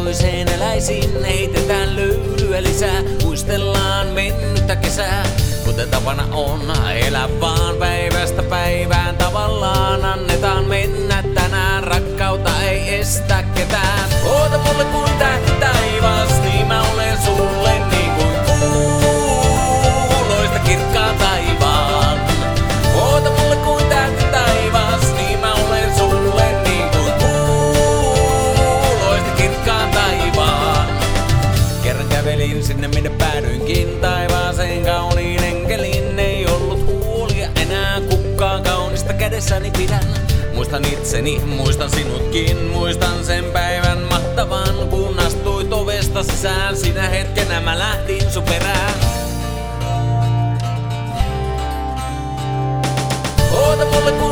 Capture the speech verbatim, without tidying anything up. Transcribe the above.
toiseen eläisin, heitetään löylyä lisää, muistellaan mennyttä kesää. Kuten tapana on, elä vaan päivästä päivään, tavallaan annetaan mennä tänään, rakkautta ei estä ketään. Oota mulle kuin tähti taivas, niin mä olen sulle niin kuin kuu, loista kirkkaan taivaan. Oota mulle kuin tähti taivas, niin mä olen sulle niin kuin kuu, loista kirkkaan taivaan. Kerran kävelin sinne minne päädyinkin, taivaaseen kauniin enkelin. Ei ollut huolia enää, kukkaa kaunista kädessäni pidän. Muistan itseni, muistan sinutkin, muistan sen päivän mahtavan, kun astuit ovesta sisään. Sinä hetkenä mä lähdin sun perään. Oota mulle kun